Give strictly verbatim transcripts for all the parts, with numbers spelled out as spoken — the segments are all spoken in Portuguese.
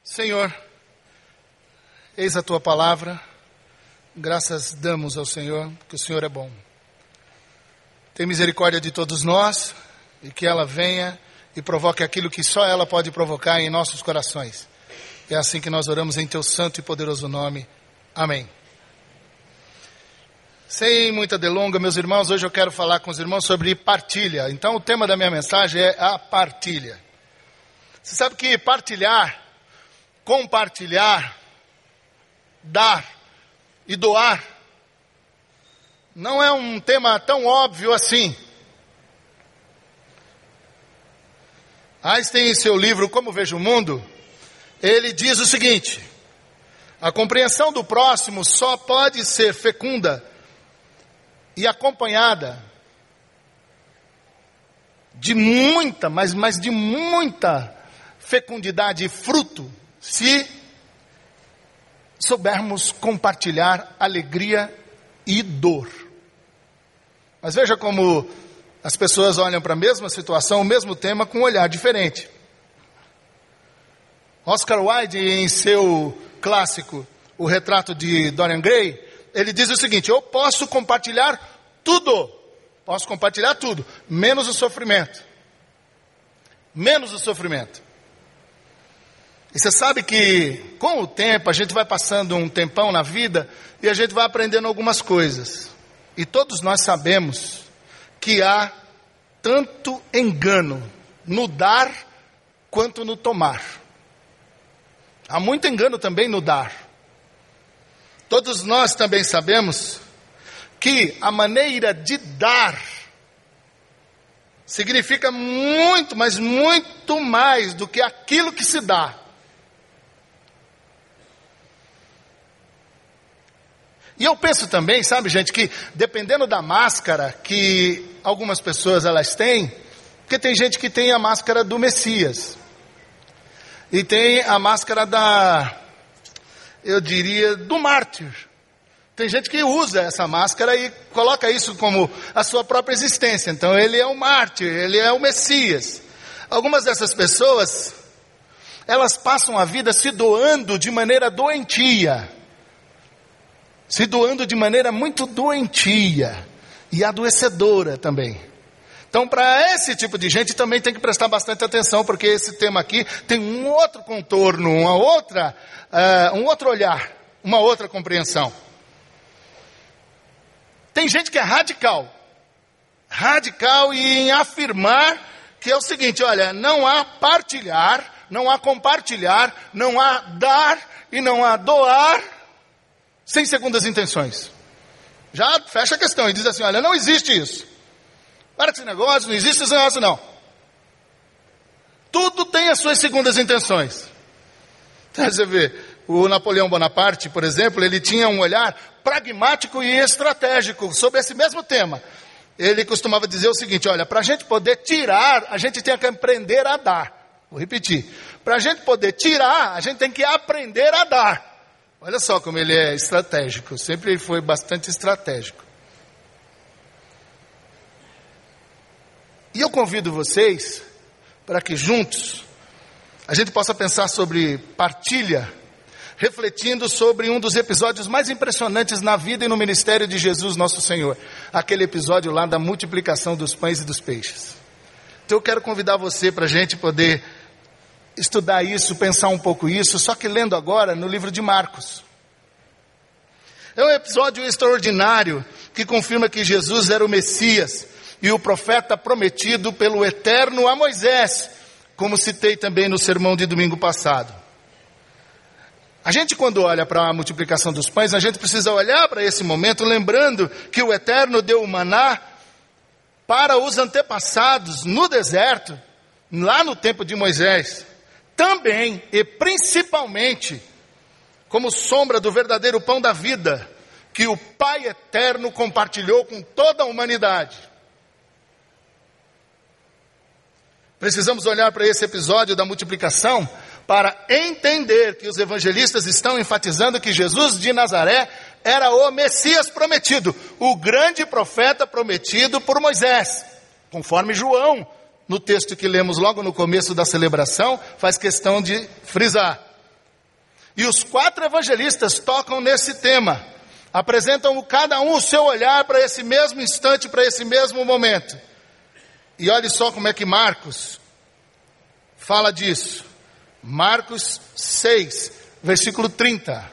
Senhor, eis a tua palavra, graças damos ao Senhor, que o Senhor é bom. Tem misericórdia de todos nós e que ela venha e provoque aquilo que só ela pode provocar em nossos corações. É assim que nós oramos em teu santo e poderoso nome. Amém. Sem muita delonga, meus irmãos, hoje eu quero falar com os irmãos sobre partilha. Então o tema da minha mensagem é a partilha. Você sabe que partilhar, compartilhar, dar e doar não é um tema tão óbvio assim. Einstein, em seu livro Como Vejo o Mundo, ele diz o seguinte: a compreensão do próximo só pode ser fecunda e acompanhada de muita, mas, mas de muita fecundidade e fruto, se soubermos compartilhar alegria e dor. Mas veja como as pessoas olham para a mesma situação, o mesmo tema, com um olhar diferente. Oscar Wilde, em seu clássico, O Retrato de Dorian Gray, ele diz o seguinte: eu posso compartilhar tudo, posso compartilhar tudo, menos o sofrimento. Menos o sofrimento. E você sabe que com o tempo a gente vai passando um tempão na vida e a gente vai aprendendo algumas coisas. E todos nós sabemos que há tanto engano no dar quanto no tomar. Há muito engano também no dar. Todos nós também sabemos que a maneira de dar significa muito, mas muito mais do que aquilo que se dá. E eu penso também, sabe, gente, que dependendo da máscara que algumas pessoas elas têm, porque tem gente que tem a máscara do Messias, e tem a máscara da, eu diria, do mártir. Tem gente que usa essa máscara e coloca isso como a sua própria existência. Então ele é o mártir, ele é o Messias. Algumas dessas pessoas, elas passam a vida se doando de maneira doentia. Se doando de maneira muito doentia e adoecedora também. Então, para esse tipo de gente também tem que prestar bastante atenção, porque esse tema aqui tem um outro contorno, uma outra, uh, um outro olhar, uma outra compreensão. Tem gente que é radical, radical em afirmar que é o seguinte: olha, não há partilhar, não há compartilhar, não há dar e não há doar sem segundas intenções. Já fecha a questão e diz assim: olha, não existe isso. Para com esse negócio, não existe esse negócio não. Tudo tem as suas segundas intenções. Então, você vê, o Napoleão Bonaparte, por exemplo, ele tinha um olhar pragmático e estratégico sobre esse mesmo tema. Ele costumava dizer o seguinte: olha, para a gente poder tirar, a gente tem que aprender a dar. Vou repetir. Para a gente poder tirar, a gente tem que aprender a dar. Olha só como ele é estratégico, sempre ele foi bastante estratégico. E eu convido vocês para que juntos a gente possa pensar sobre partilha, refletindo sobre um dos episódios mais impressionantes na vida e no ministério de Jesus nosso Senhor. Aquele episódio lá da multiplicação dos pães e dos peixes. Então eu quero convidar você para a gente poder estudar isso, pensar um pouco isso, só que lendo agora no livro de Marcos. É um episódio extraordinário que confirma que Jesus era o Messias e o profeta prometido pelo Eterno a Moisés, como citei também no sermão de domingo passado. A gente, quando olha para a multiplicação dos pães, a gente precisa olhar para esse momento, lembrando que o Eterno deu o maná para os antepassados no deserto, lá no tempo de Moisés. Também e principalmente como sombra do verdadeiro pão da vida, que o Pai Eterno compartilhou com toda a humanidade. Precisamos olhar para esse episódio da multiplicação para entender que os evangelistas estão enfatizando que Jesus de Nazaré era o Messias prometido, o grande profeta prometido por Moisés, conforme João, no texto que lemos logo no começo da celebração, faz questão de frisar. E os quatro evangelistas tocam nesse tema. Apresentam cada um o seu olhar para esse mesmo instante, para esse mesmo momento. E olhe só como é que Marcos fala disso. Marcos seis, versículo trinta.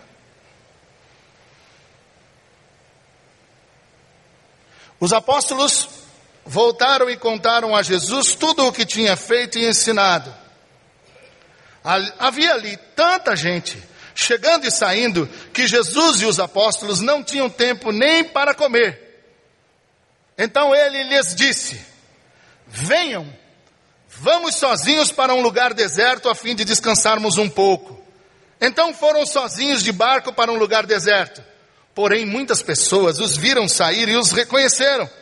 Os apóstolos voltaram e contaram a Jesus tudo o que tinha feito e ensinado. Havia ali tanta gente, chegando e saindo, que Jesus e os apóstolos não tinham tempo nem para comer. Então ele lhes disse: venham, vamos sozinhos para um lugar deserto a fim de descansarmos um pouco. Então foram sozinhos de barco para um lugar deserto. Porém muitas pessoas os viram sair e os reconheceram.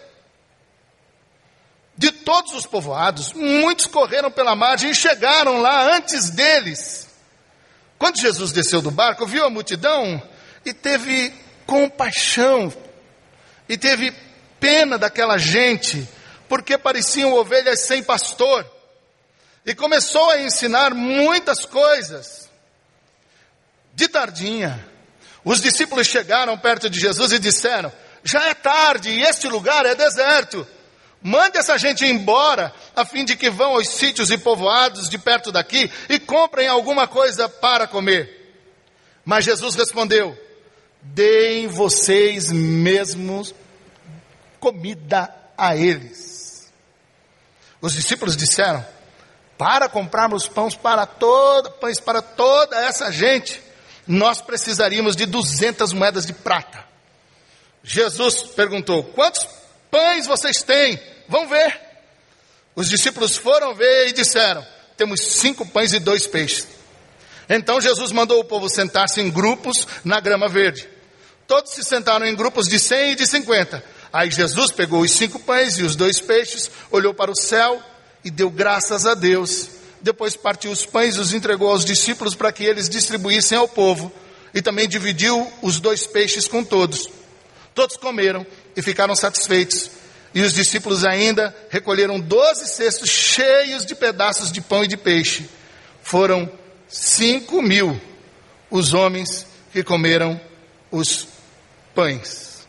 De todos os povoados, muitos correram pela margem e chegaram lá antes deles. Quando Jesus desceu do barco, viu a multidão e teve compaixão, e teve pena daquela gente, porque pareciam ovelhas sem pastor, e começou a ensinar muitas coisas. De tardinha, os discípulos chegaram perto de Jesus e disseram: já é tarde e este lugar é deserto. Mande essa gente embora, a fim de que vão aos sítios e povoados de perto daqui e comprem alguma coisa para comer. Mas Jesus respondeu: deem vocês mesmos comida a eles. Os discípulos disseram: para comprarmos pães para toda, pães para toda essa gente, nós precisaríamos de duzentas moedas de prata. Jesus perguntou: quantos pães vocês têm? Vão ver. Os discípulos foram ver e disseram: temos cinco pães e dois peixes. Então Jesus mandou o povo sentar-se em grupos na grama verde. Todos se sentaram em grupos de cem e de cinquenta. Aí Jesus pegou os cinco pães e os dois peixes, olhou para o céu e deu graças a Deus. Depois partiu os pães e os entregou aos discípulos para que eles distribuíssem ao povo. E também dividiu os dois peixes com todos. Todos comeram e ficaram satisfeitos. E os discípulos ainda recolheram doze cestos cheios de pedaços de pão e de peixe. Foram cinco mil os homens que comeram os pães.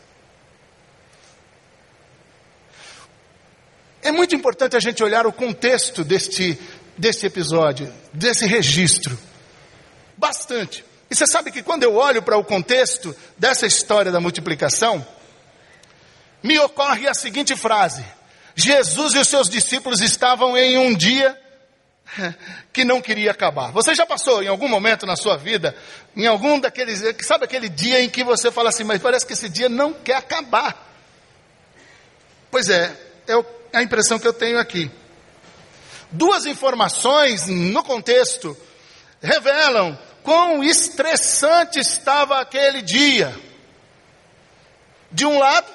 É muito importante a gente olhar o contexto deste, deste episódio, desse registro. Bastante. E você sabe que quando eu olho para o contexto dessa história da multiplicação, me ocorre a seguinte frase: Jesus e os seus discípulos estavam em um dia que não queria acabar. Você já passou em algum momento na sua vida, em algum daqueles, sabe aquele dia em que você fala assim, mas parece que esse dia não quer acabar? Pois é, é a impressão que eu tenho aqui. Duas informações no contexto revelam quão estressante estava aquele dia. De um lado,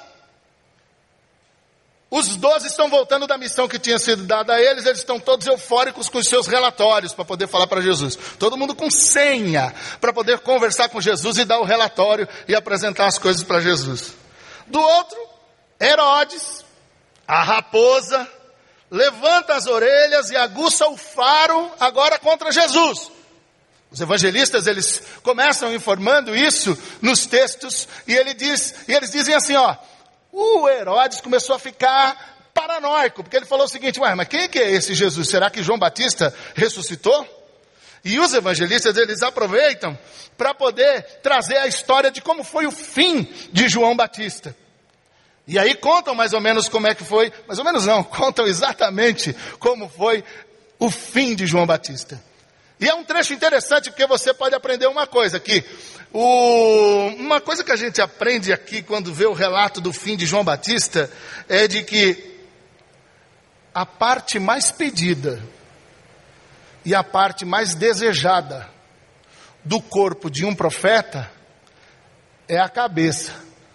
os doze estão voltando da missão que tinha sido dada a eles. Eles estão todos eufóricos com os seus relatórios para poder falar para Jesus. Todo mundo com senha para poder conversar com Jesus e dar o relatório e apresentar as coisas para Jesus. Do outro, Herodes, a raposa, levanta as orelhas e aguça o faro agora contra Jesus. Os evangelistas, eles começam informando isso nos textos, e, ele diz, e eles dizem assim, ó, o Herodes começou a ficar paranoico, porque ele falou o seguinte, ué, mas quem que é esse Jesus? Será que João Batista ressuscitou? E os evangelistas, eles aproveitam para poder trazer a história de como foi o fim de João Batista. E aí contam mais ou menos como é que foi, mais ou menos não, contam exatamente como foi o fim de João Batista. E é um trecho interessante porque você pode aprender uma coisa aqui. O, uma coisa que a gente aprende aqui quando vê o relato do fim de João Batista é de que a parte mais pedida e a parte mais desejada do corpo de um profeta é a cabeça.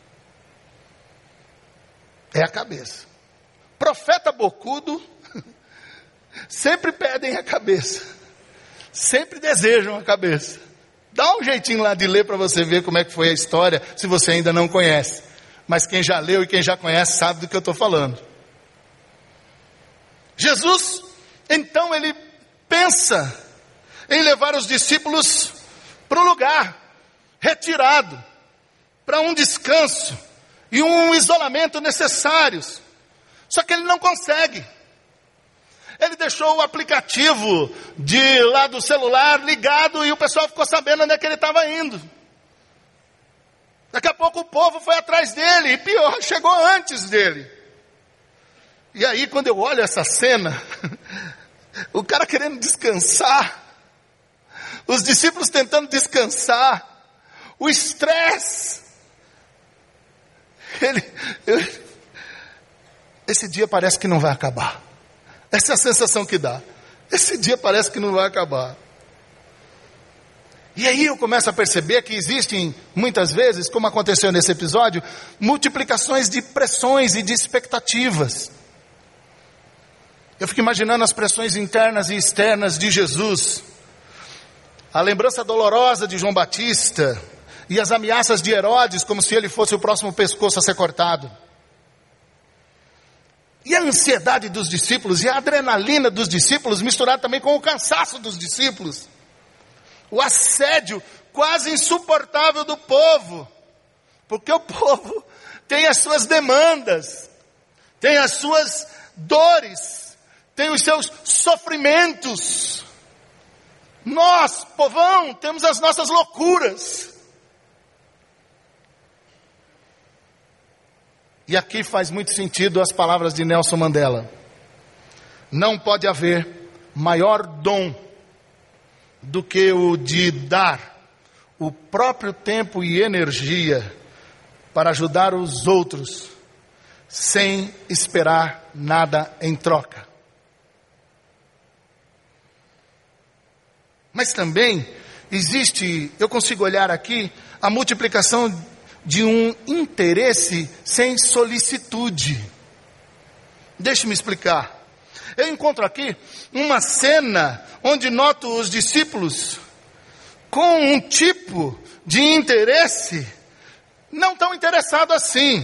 É a cabeça. Profeta bocudo sempre pedem a cabeça. Sempre desejam a cabeça. Dá um jeitinho lá de ler para você ver como é que foi a história, se você ainda não conhece. Mas quem já leu e quem já conhece sabe do que eu estou falando. Jesus, então ele pensa em levar os discípulos para um lugar retirado, para um descanso e um isolamento necessários. Só que ele não consegue. Ele deixou o aplicativo de lá do celular ligado e o pessoal ficou sabendo onde é que ele estava indo. Daqui a pouco o povo foi atrás dele, e pior, chegou antes dele. E aí quando eu olho essa cena, o cara querendo descansar, os discípulos tentando descansar, o estresse, ele, eu, esse dia parece que não vai acabar. Essa é a sensação que dá. Esse dia parece que não vai acabar. E aí eu começo a perceber que existem, muitas vezes, como aconteceu nesse episódio, multiplicações de pressões e de expectativas. Eu fico imaginando as pressões internas e externas de Jesus, a lembrança dolorosa de João Batista e as ameaças de Herodes, como se ele fosse o próximo pescoço a ser cortado. E a ansiedade dos discípulos e a adrenalina dos discípulos, misturada também com o cansaço dos discípulos. O assédio quase insuportável do povo, porque o povo tem as suas demandas, tem as suas dores, tem os seus sofrimentos. Nós, povão, temos as nossas loucuras. E aqui faz muito sentido as palavras de Nelson Mandela. Não pode haver maior dom do que o de dar o próprio tempo e energia para ajudar os outros, sem esperar nada em troca. Mas também existe, eu consigo olhar aqui, a multiplicação de um interesse sem solicitude. Deixe-me explicar. Eu encontro aqui uma cena onde noto os discípulos com um tipo de interesse não tão interessado assim.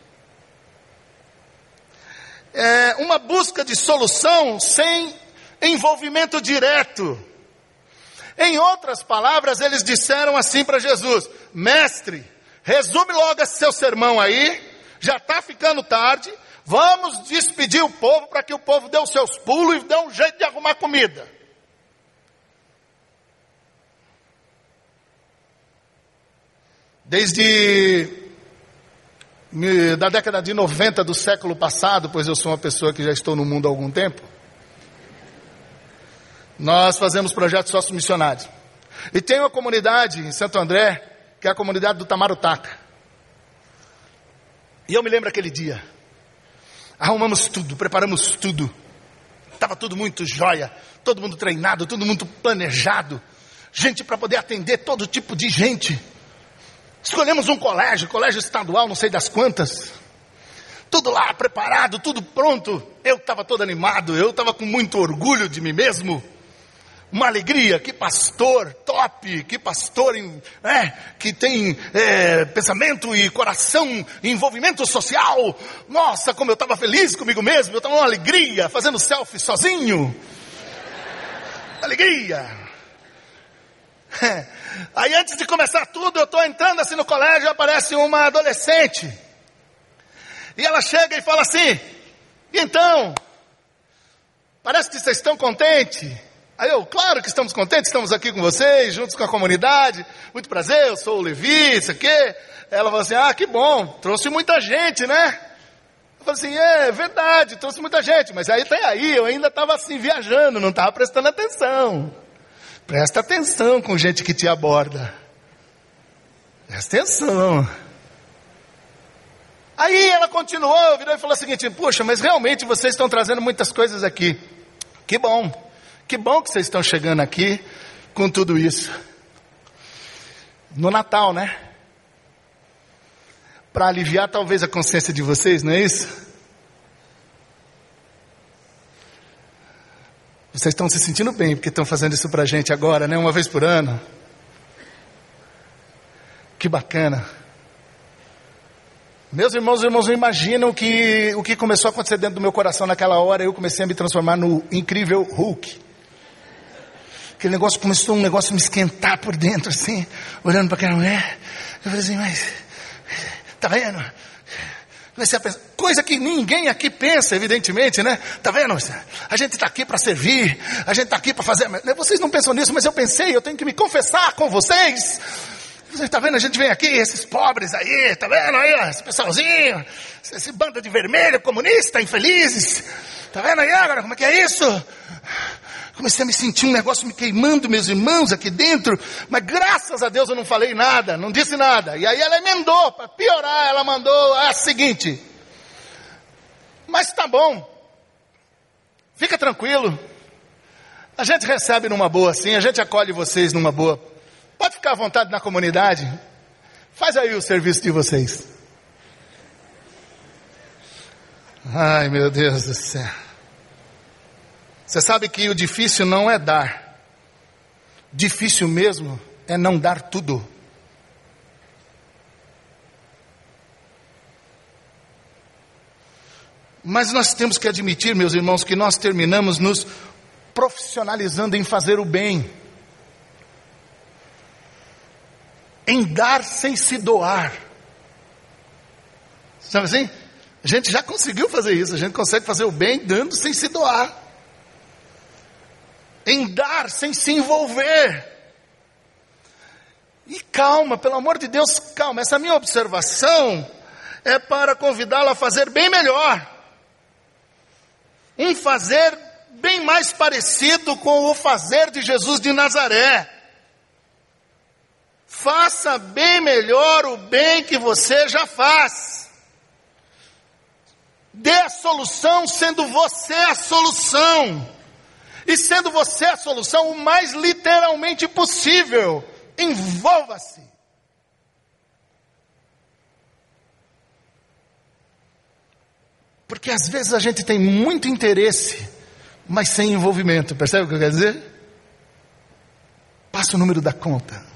É uma busca de solução sem envolvimento direto. Em outras palavras, eles disseram assim para Jesus: mestre, resume logo esse seu sermão aí, já está ficando tarde, vamos despedir o povo para que o povo dê os seus pulos e dê um jeito de arrumar comida. Desde da década de noventa do século passado, pois eu sou uma pessoa que já estou no mundo há algum tempo, nós fazemos projetos sócio-missionários. E tem uma comunidade em Santo André, que é a comunidade do Tamarutaca. E eu me lembro aquele dia. Arrumamos tudo, preparamos tudo. Estava tudo muito jóia, todo mundo treinado, todo mundo planejado. Gente para poder atender todo tipo de gente. Escolhemos um colégio, colégio estadual, não sei das quantas. Tudo lá preparado, tudo pronto. Eu estava todo animado, eu estava com muito orgulho de mim mesmo. Uma alegria, que pastor top, que pastor é, que tem é, pensamento e coração, e envolvimento social. Nossa, como eu estava feliz comigo mesmo, eu estava uma alegria, fazendo selfie sozinho. Alegria. É. Aí antes de começar tudo, eu estou entrando assim no colégio, aparece uma adolescente. E ela chega e fala assim: então, parece que vocês estão contentes. Aí eu, claro que estamos contentes, estamos aqui com vocês, juntos com a comunidade. Muito prazer, eu sou o Levi, isso aqui. Ela falou assim: ah, que bom, trouxe muita gente, né? Eu falei assim: é verdade, trouxe muita gente. Mas aí até aí, eu ainda estava assim, viajando, não estava prestando atenção. Presta atenção com gente que te aborda. Presta atenção. Aí ela continuou, virou e falou o seguinte: puxa, mas realmente vocês estão trazendo muitas coisas aqui. Que bom. Que bom que vocês estão chegando aqui com tudo isso. No Natal, né? Para aliviar talvez a consciência de vocês, não é isso? Vocês estão se sentindo bem porque estão fazendo isso para a gente agora, né? Uma vez por ano. Que bacana. Meus irmãos e irmãos não imaginam que, o que começou a acontecer dentro do meu coração naquela hora. Eu comecei a me transformar no incrível Hulk. aquele negócio começou um negócio a me esquentar por dentro, assim, olhando para aquela mulher. Eu falei assim, mas, tá vendo? Comecei a pensar, coisa que ninguém aqui pensa, evidentemente, né? Tá vendo? A gente está aqui para servir, a gente está aqui para fazer. Vocês não pensam nisso, mas eu pensei, eu tenho que me confessar com vocês. Você tá vendo? A gente vem aqui, esses pobres aí, tá vendo aí, ó, esse pessoalzinho, esse bando de vermelho, comunista, infelizes. Tá vendo aí agora como é que é isso? Comecei a me sentir um negócio me queimando, meus irmãos, aqui dentro. Mas graças a Deus eu não falei nada, não disse nada. E aí ela emendou, para piorar, ela mandou a seguinte. Mas tá bom. Fica tranquilo. A gente recebe numa boa assim, a gente acolhe vocês numa boa. Pode ficar à vontade na comunidade. Faz aí o serviço de vocês. Ai, meu Deus do céu. Você sabe que o difícil não é dar. Difícil mesmo é não dar tudo. Mas nós temos que admitir, meus irmãos, que nós terminamos nos profissionalizando em fazer o bem. Em dar sem se doar. Sabe assim? A gente já conseguiu fazer isso. A gente consegue fazer o bem dando sem se doar. Em dar sem se envolver. E calma, pelo amor de Deus, calma. Essa minha observação é para convidá-la a fazer bem melhor. Um fazer bem mais parecido com o fazer de Jesus de Nazaré. Faça bem melhor o bem que você já faz. Dê a solução sendo você a solução. E sendo você a solução o mais literalmente possível. Envolva-se. Porque às vezes a gente tem muito interesse, mas sem envolvimento. Percebe o que eu quero dizer? Passa o número da conta.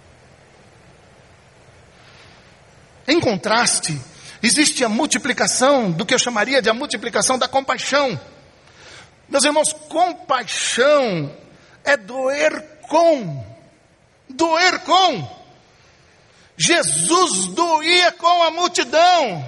Em contraste, existe a multiplicação do que eu chamaria de a multiplicação da compaixão. Meus irmãos, compaixão é doer com. Doer com. Jesus doía com a multidão.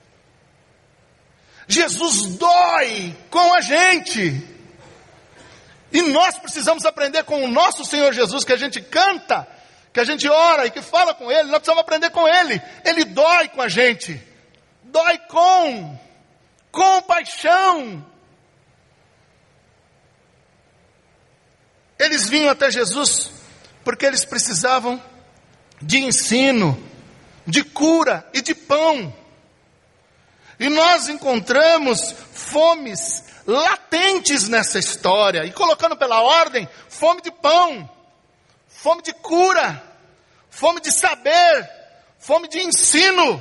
Jesus dói com a gente. E nós precisamos aprender com o nosso Senhor Jesus, que a gente canta, que a gente ora e que fala com Ele. Nós precisamos aprender com Ele. Ele dói com a gente. Dói com compaixão. Eles vinham até Jesus porque eles precisavam de ensino, de cura e de pão. E nós encontramos fomes latentes nessa história. E colocando pela ordem, fome de pão, fome de cura, fome de saber, fome de ensino.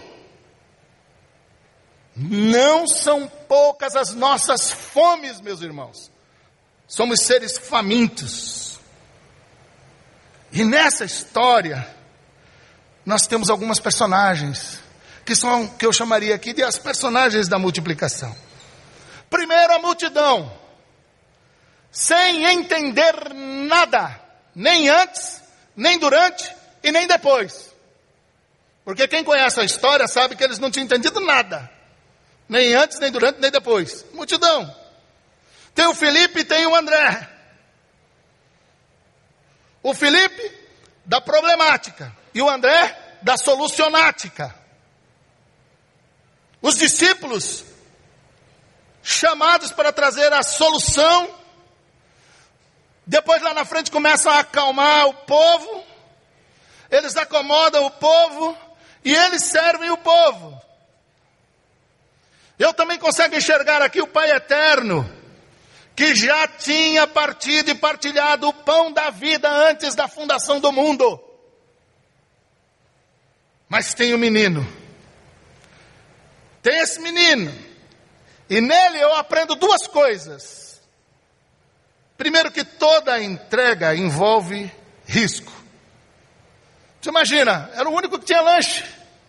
Não são poucas as nossas fomes, meus irmãos. Somos seres famintos. E nessa história, nós temos algumas personagens, que são, que eu chamaria aqui de as personagens da multiplicação. Primeiro, a multidão, sem entender nada, nem antes, nem durante e nem depois. Porque quem conhece a história sabe que eles não tinham entendido nada, nem antes, nem durante, nem depois. Multidão. Tem o Felipe e tem o André. O Felipe da problemática e o André da solucionática. Os discípulos chamados para trazer a solução. Depois lá na frente começam a acalmar o povo. Eles acomodam o povo e eles servem o povo. Eu também consigo enxergar aqui o Pai Eterno, que já tinha partido e partilhado o pão da vida antes da fundação do mundo. Mas tem o menino. Tem esse menino. E nele eu aprendo duas coisas. Primeiro, que toda entrega envolve risco. Você imagina, era o único que tinha lanche.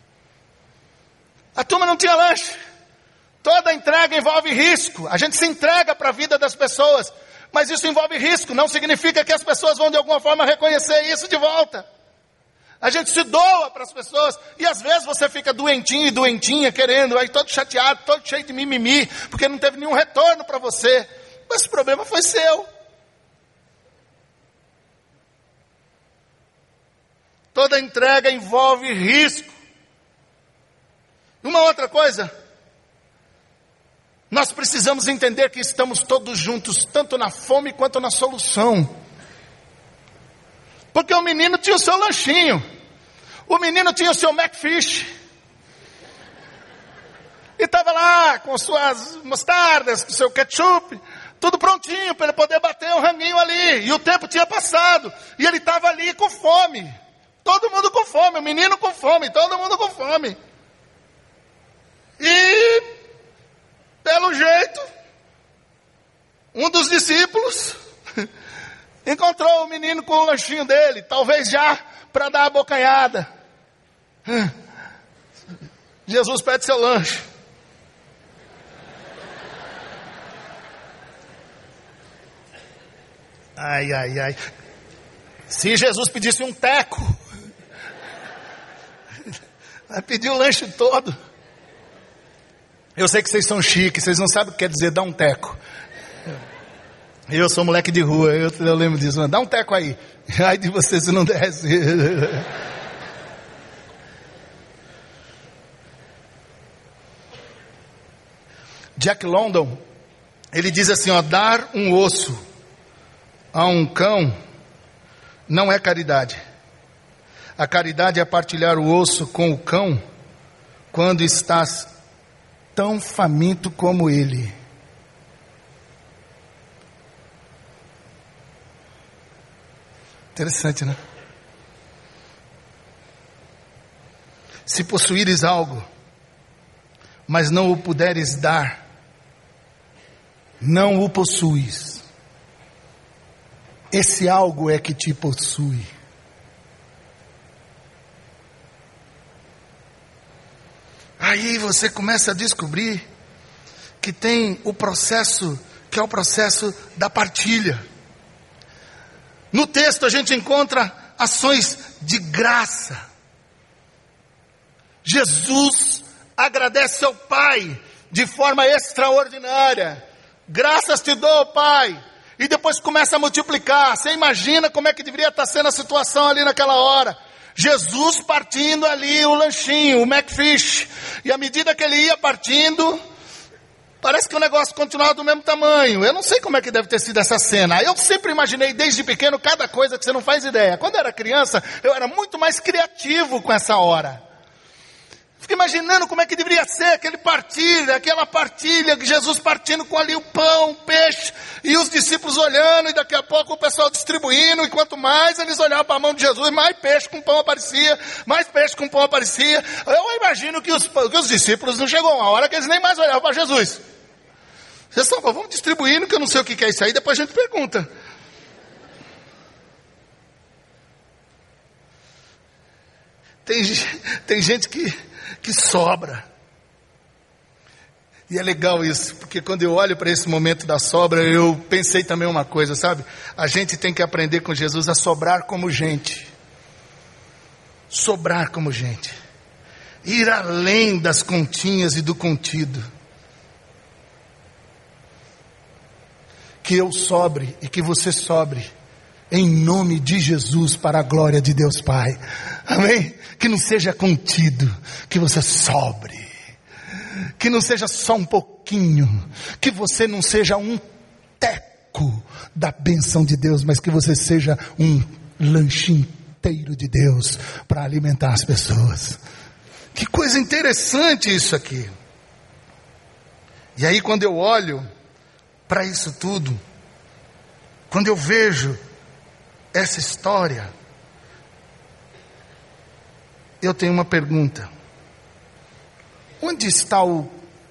A turma não tinha lanche. Toda entrega envolve risco. A gente se entrega para a vida das pessoas. Mas isso envolve risco, não significa que as pessoas vão de alguma forma reconhecer isso de volta. A gente se doa para as pessoas, e às vezes você fica doentinho e doentinha, querendo, aí todo chateado, todo cheio de mimimi, porque não teve nenhum retorno para você. Mas o problema foi seu. Toda entrega envolve risco. Uma outra coisa, nós precisamos entender que estamos todos juntos, tanto na fome quanto na solução. Porque o menino tinha o seu lanchinho, o menino tinha o seu McFish, e estava lá com suas mostardas, com seu ketchup, tudo prontinho para ele poder bater o ranguinho ali. E o tempo tinha passado, e ele estava ali com fome. Todo mundo com fome, o menino com fome, todo mundo com fome. E, pelo jeito, um dos discípulos encontrou o menino com o lanchinho dele, talvez já para dar a bocanhada. Jesus pede seu lanche. Ai, ai, ai. Se Jesus pedisse um teco, vai pedir o lanche todo. Eu sei que vocês são chiques, vocês não sabem o que quer dizer dar um teco. Eu sou moleque de rua, eu, eu lembro disso. Dá um teco aí. Ai de você se não desce. Jack London, ele diz assim, ó, dar um osso a um cão não é caridade. A caridade é partilhar o osso com o cão quando estás tão faminto como ele. Interessante, né? Se possuíres algo, mas não o puderes dar, não o possuis. Esse algo é que te possui. Aí você começa a descobrir que tem o processo, que é o processo da partilha. No texto a gente encontra ações de graça. Jesus agradece ao Pai de forma extraordinária. Graças te dou, Pai. E depois começa a multiplicar. Você imagina como é que deveria estar sendo a situação ali naquela hora. Jesus partindo ali o lanchinho, o McFish. E à medida que ele ia partindo, parece que o negócio continuava do mesmo tamanho. Eu não sei como é que deve ter sido essa cena. Eu sempre imaginei desde pequeno cada coisa que você não faz ideia. Quando eu era criança, eu era muito mais criativo com essa hora. Fico imaginando como é que deveria ser aquele partilha, aquela partilha, que Jesus partindo com ali o pão, o peixe, e os discípulos olhando, e daqui a pouco o pessoal distribuindo, e quanto mais eles olhavam para a mão de Jesus, mais peixe com pão aparecia, mais peixe com pão aparecia. Eu imagino que os, que os discípulos não chegou uma hora que eles nem mais olhavam para Jesus. Vocês só vamos distribuindo, que eu não sei o que é isso aí, depois a gente pergunta. Tem, tem gente que, que sobra. E é legal isso, porque quando eu olho para esse momento da sobra, eu pensei também uma coisa, sabe? A gente tem que aprender com Jesus a sobrar como gente. Sobrar como gente. Ir além das continhas e do contido. Que eu sobre e que você sobre. Em nome de Jesus, para a glória de Deus Pai. Amém? Que não seja contido, que você sobre. Que não seja só um pouquinho. Que você não seja um teco da bênção de Deus, mas que você seja um lanche inteiro de Deus para alimentar as pessoas. Que coisa interessante isso aqui. E aí quando eu olho para isso tudo, quando eu vejo essa história, eu tenho uma pergunta. Onde está o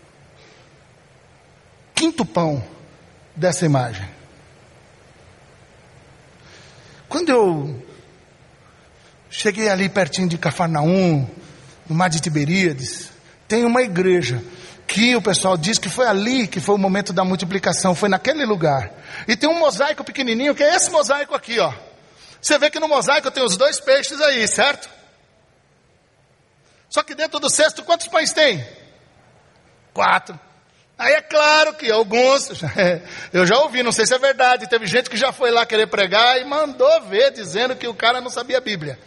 quinto pão dessa imagem? Quando eu cheguei ali pertinho de Cafarnaum, no mar de Tiberíades, tem uma igreja que o pessoal diz que foi ali que foi o momento da multiplicação, foi naquele lugar. E tem um mosaico pequenininho, que é esse mosaico aqui, ó. Você vê que no mosaico tem os dois peixes aí, certo? Só que dentro do cesto, quantos pães tem? Quatro. Aí é claro que alguns, eu já ouvi, não sei se é verdade, teve gente que já foi lá querer pregar e mandou ver, dizendo que o cara não sabia a Bíblia.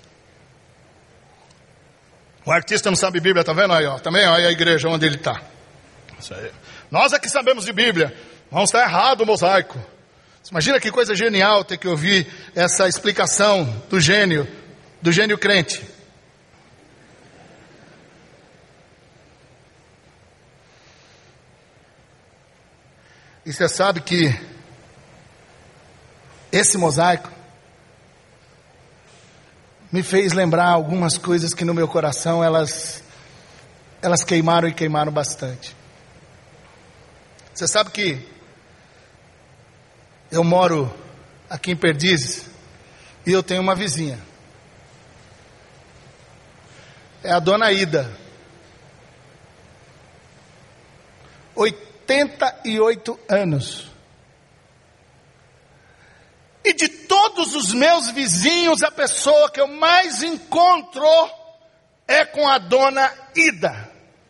O artista não sabe Bíblia, tá vendo aí, ó? Também, olha a igreja onde ele está. Nós aqui sabemos de Bíblia, vamos estar errado o mosaico. Imagina que coisa genial ter que ouvir essa explicação do gênio, do gênio crente. E você sabe que esse mosaico me fez lembrar algumas coisas que no meu coração elas, elas queimaram e queimaram bastante. Você sabe que eu moro aqui em Perdizes e eu tenho uma vizinha. É a dona Ida. oitenta e oito anos. E de todos os meus vizinhos, a pessoa que eu mais encontro é com a dona Ida.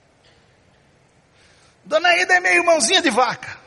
Dona Ida é meio mãozinha de vaca.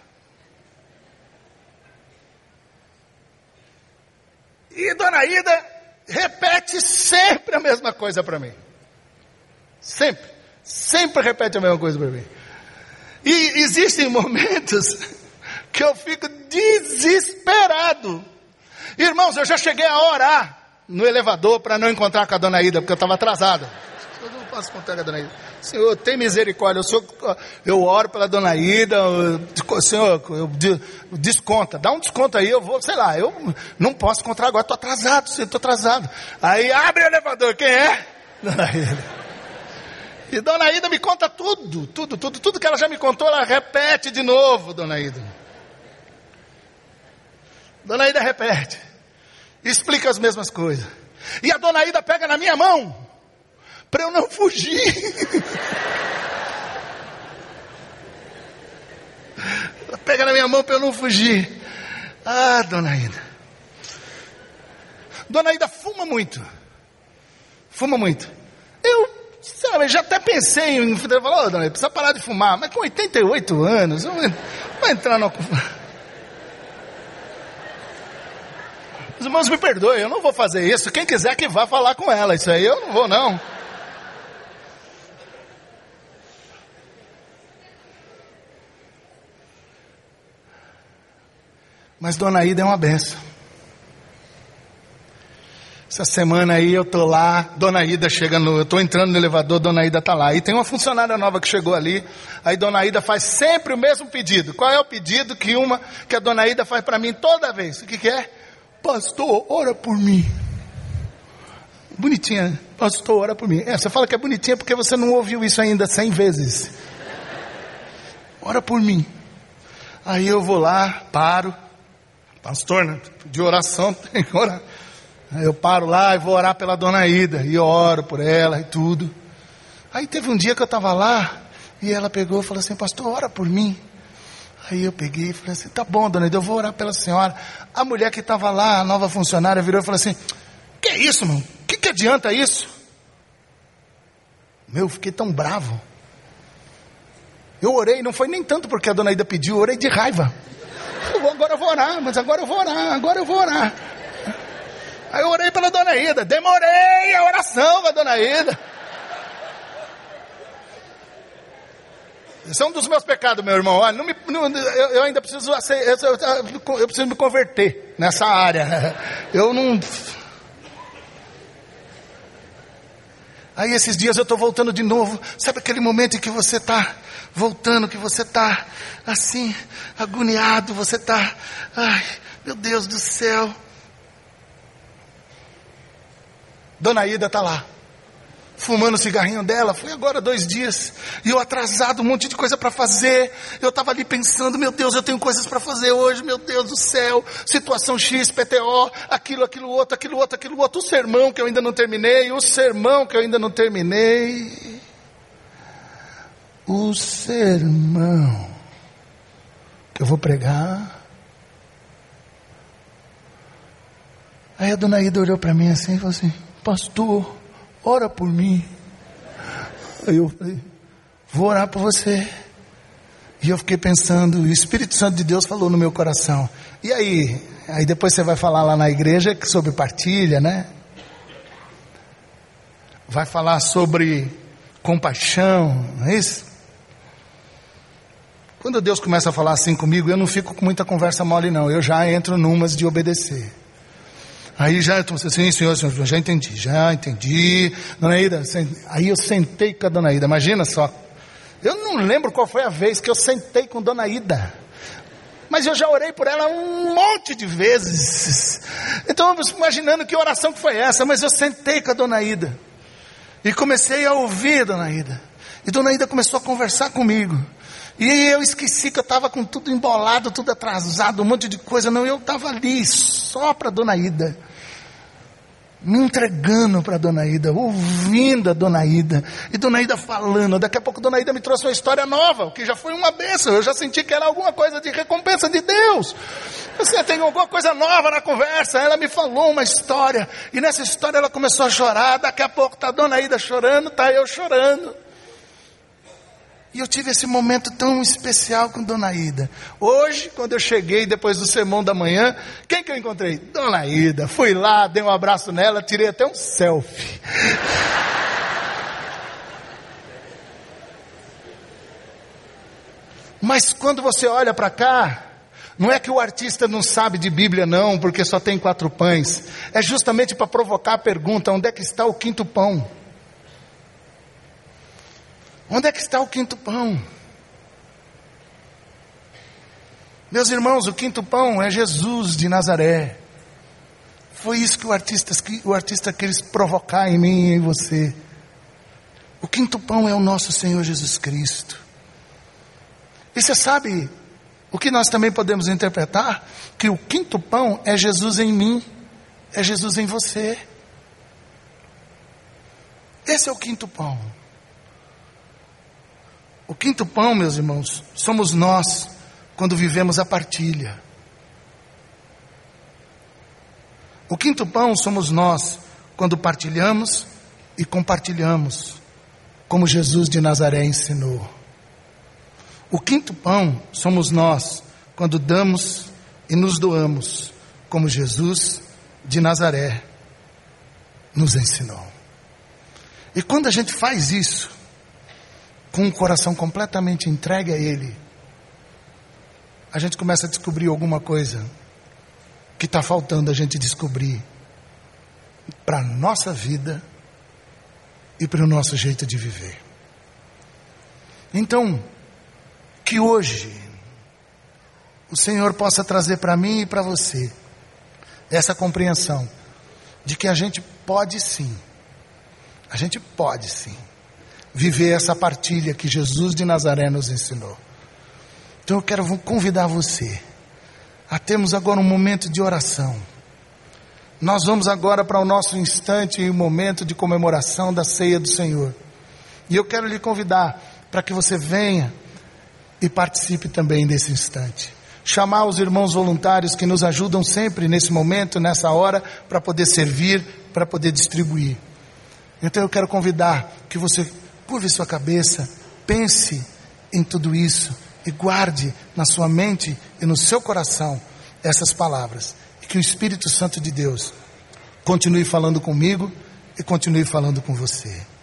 E dona Ida repete sempre a mesma coisa para mim. Sempre. Sempre repete a mesma coisa para mim. E existem momentos que eu fico desesperado. Irmãos, eu já cheguei a orar no elevador para não encontrar com a dona Ida, porque eu estava atrasado. Eu não posso encontrar com a dona Ida. Senhor, tem misericórdia. Eu, sou, eu oro pela dona Ida. Eu, Senhor, eu, desconta. Dá um desconto aí, eu vou, sei lá. Eu não posso encontrar agora, estou atrasado, estou atrasado. Aí abre o elevador, quem é? Dona Ida. E dona Ida me conta tudo, tudo, tudo, tudo que ela já me contou, ela repete de novo, dona Ida. Dona Ida repete, explica as mesmas coisas. E a dona Ida pega na minha mão, para eu não fugir. Ela pega na minha mão para eu não fugir. Ah, dona Ida. Dona Ida fuma muito. Fuma muito. Eu... Sabe, já até pensei em falar, oh, dona, precisa parar de fumar, mas com oitenta e oito anos, eu vou entrar no... Os irmãos me perdoem, eu não vou fazer isso, quem quiser que vá falar com ela, isso aí eu não vou não. Mas dona Ida é uma benção. Essa semana aí eu tô lá, dona Ida chega no, eu tô entrando no elevador, dona Ida tá lá. E tem uma funcionária nova que chegou ali, aí dona Ida faz sempre o mesmo pedido. Qual é o pedido que uma, que a dona Ida faz para mim toda vez? O que que é? Pastor, ora por mim. Bonitinha, pastor, ora por mim. É, você fala que é bonitinha porque você não ouviu isso ainda cem vezes. Ora por mim. Aí eu vou lá, paro. Pastor, né? De oração tem que orar. Aí eu paro lá e vou orar pela dona Ida, e oro por ela e tudo. Aí teve um dia que eu estava lá, e ela pegou e falou assim, pastor, ora por mim. Aí eu peguei e falei assim, tá bom, dona Ida, eu vou orar pela senhora. A mulher que estava lá, a nova funcionária, virou e falou assim, que é isso, mano? O que, que adianta isso? Meu, eu fiquei tão bravo. Eu orei, não foi nem tanto porque a dona Ida pediu, eu orei de raiva. Eu vou, agora eu vou orar, mas agora eu vou orar, agora eu vou orar. Aí eu orei pela dona Ida, demorei a oração da dona Ida. Esse é um dos meus pecados, meu irmão. Olha, não me, não, eu, eu ainda preciso, eu, eu preciso me converter nessa área. Eu não... Aí esses dias eu estou voltando de novo. Sabe aquele momento em que você está voltando, que você está assim, agoniado, você está... Ai, meu Deus do céu. Dona Ida está lá, fumando o cigarrinho dela, foi agora dois dias, e eu atrasado, um monte de coisa para fazer, eu estava ali pensando, meu Deus, eu tenho coisas para fazer hoje, meu Deus do céu, situação X, P T O, aquilo, aquilo outro, aquilo outro, aquilo outro, o sermão que eu ainda não terminei, o sermão que eu ainda não terminei. o sermão que eu vou pregar. Aí a dona Ida olhou para mim assim e falou assim: pastor, ora por mim. Aí eu falei: vou orar por você. E eu fiquei pensando, e o Espírito Santo de Deus falou no meu coração: e aí? Aí depois você vai falar lá na igreja sobre partilha, né? Vai falar sobre compaixão, não é isso? Quando Deus começa a falar assim comigo, eu não fico com muita conversa mole não, eu já entro numas de obedecer. Aí já, eu estou assim, senhor, senhor, já entendi, já entendi. Dona Ida, aí eu sentei com a Dona Ida, imagina só. Eu não lembro qual foi a vez que eu sentei com Dona Ida, mas eu já orei por ela um monte de vezes. Então, eu imaginando que oração que foi essa, mas eu sentei com a Dona Ida e comecei a ouvir a Dona Ida. E Dona Ida começou a conversar comigo. E eu esqueci que eu estava com tudo embolado, tudo atrasado, um monte de coisa. Não, eu estava ali só para a Dona Ida, me entregando para a Dona Ida, ouvindo a Dona Ida, e Dona Ida falando. Daqui a pouco Dona Ida me trouxe uma história nova, o que já foi uma bênção. Eu já senti que era alguma coisa de recompensa de Deus. Você tem alguma coisa nova na conversa. Ela me falou uma história, e nessa história ela começou a chorar. Daqui a pouco está a Dona Ida chorando, está eu chorando. E eu tive esse momento tão especial com Dona Ida. Hoje, quando eu cheguei depois do sermão da manhã, quem que eu encontrei? Dona Ida. Fui lá, dei um abraço nela, tirei até um selfie. Mas quando você olha para cá, não é que o artista não sabe de Bíblia não, porque só tem quatro pães. É justamente para provocar a pergunta: onde é que está o quinto pão? Onde é que está o quinto pão? Meus irmãos, o quinto pão é Jesus de Nazaré. Foi isso que o artista, o artista quis provocar em mim e em você. O quinto pão é o nosso Senhor Jesus Cristo. E você sabe o que nós também podemos interpretar? Que o quinto pão é Jesus em mim, é Jesus em você. Esse é o quinto pão. O quinto pão, meus irmãos, somos nós quando vivemos a partilha. O quinto pão somos nós quando partilhamos e compartilhamos, como Jesus de Nazaré ensinou. O quinto pão somos nós quando damos e nos doamos, como Jesus de Nazaré nos ensinou. E quando a gente faz isso, com o coração completamente entregue a Ele, a gente começa a descobrir alguma coisa que está faltando a gente descobrir para a nossa vida e para o nosso jeito de viver. Então, que hoje o Senhor possa trazer para mim e para você essa compreensão de que a gente pode sim, a gente pode sim viver essa partilha que Jesus de Nazaré nos ensinou. Então eu quero convidar você a termos agora um momento de oração. Nós vamos agora para o nosso instante e momento de comemoração da ceia do Senhor. E eu quero lhe convidar para que você venha e participe também desse instante. Chamar os irmãos voluntários que nos ajudam sempre nesse momento, nessa hora, para poder servir, para poder distribuir. Então eu quero convidar que você curve sua cabeça, pense em tudo isso e guarde na sua mente e no seu coração essas palavras. E que o Espírito Santo de Deus continue falando comigo e continue falando com você.